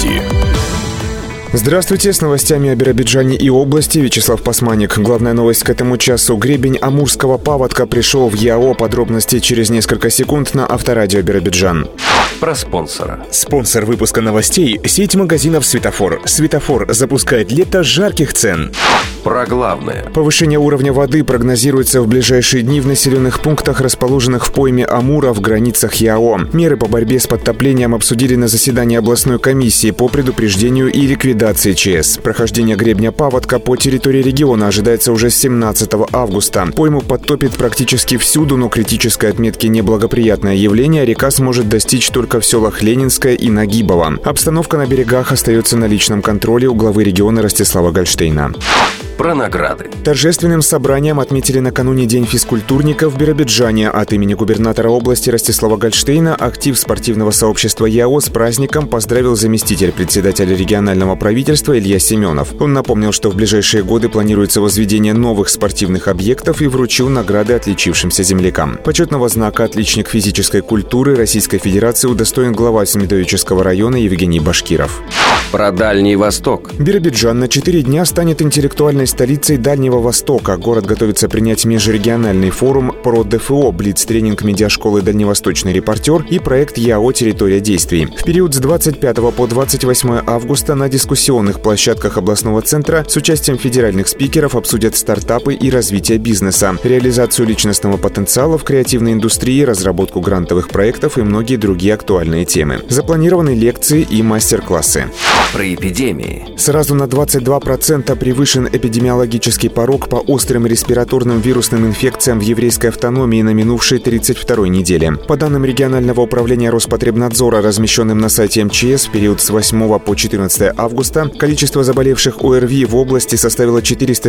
Новости. Здравствуйте, с новостями о Биробиджане и области. Вячеслав Пасманик. Главная новость к этому часу. Гребень амурского паводка пришел в ЯО. Подробности через несколько секунд на Авторадио Биробиджан. Про спонсора. Спонсор выпуска новостей – сеть магазинов «Светофор». «Светофор» запускает лето жарких цен. Про главное. Повышение уровня воды прогнозируется в ближайшие дни в населенных пунктах, расположенных в пойме Амура в границах ЯО. Меры по борьбе с подтоплением обсудили на заседании областной комиссии по предупреждению и ликвидации ЧС. Прохождение гребня паводка по территории региона ожидается уже с 17 августа. Пойму подтопит практически всюду, но критической отметки неблагоприятное явление река сможет достичь только в селах Ленинское и Нагибово. Обстановка на берегах остается на личном контроле у главы региона Ростислава Гольштейна. Про награды. Торжественным собранием отметили накануне День физкультурника в Биробиджане. От имени губернатора области Ростислава Гольштейна актив спортивного сообщества ЯО с праздником поздравил заместитель председателя регионального правительства Илья Семенов. Он напомнил, что в ближайшие годы планируется возведение новых спортивных объектов и вручил награды отличившимся землякам. Почетного знака «Отличник физической культуры» Российской Федерации удостоен глава Семидовического района Евгений Башкиров. Про Дальний Восток. Биробиджан на 4 дня станет интеллектуальной столицей Дальнего Востока. Город готовится принять межрегиональный форум про ДФО, блиц-тренинг медиашколы «Дальневосточный репортер» и проект ЯО «Территория действий». В период с 25 по 28 августа на дискуссионных площадках областного центра с участием федеральных спикеров обсудят стартапы и развитие бизнеса, реализацию личностного потенциала в креативной индустрии, разработку грантовых проектов и многие другие актуальные темы. Запланированы лекции и мастер-классы. Про эпидемии. Сразу на 22% превышен эпидемиологический порог по острым респираторным вирусным инфекциям в еврейской автономии на минувшей 32-й неделе. По данным регионального управления Роспотребнадзора, размещенным на сайте МЧС, в период с 8 по 14 августа количество заболевших ОРВИ в области составило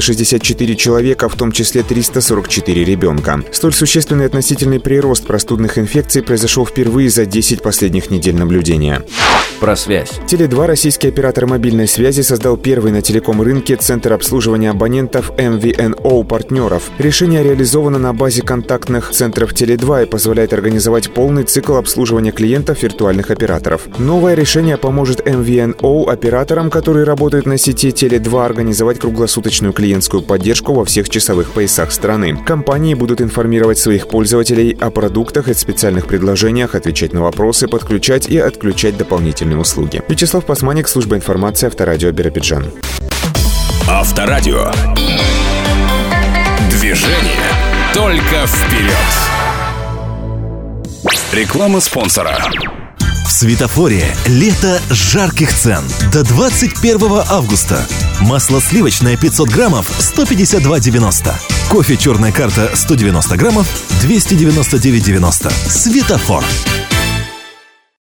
464 человека, в том числе 344 ребенка. Столь существенный относительный прирост простудных инфекций произошел впервые за 10 последних недель наблюдения. Про связь. Теле2, российский оператор мобильной связи, создал первый на телеком-рынке центр обслуживания абонентов MVNO партнеров. Решение реализовано на базе контактных центров Теле2 и позволяет организовать полный цикл обслуживания клиентов виртуальных операторов. Новое решение поможет MVNO операторам, которые работают на сети Теле2, организовать круглосуточную клиентскую поддержку во всех часовых поясах страны. Компании будут информировать своих пользователей о продуктах и специальных предложениях, отвечать на вопросы, подключать и отключать дополнительные услуги. Вячеслав Пасманик, служба информации, Авторадио Биробиджан. Авторадио. Движение только вперед. Реклама спонсора. В «Светофоре» лето жарких цен до 21 августа. Масло сливочное 500 граммов 152,90. Кофе «Черная карта» 190 граммов 299,90. «Светофор».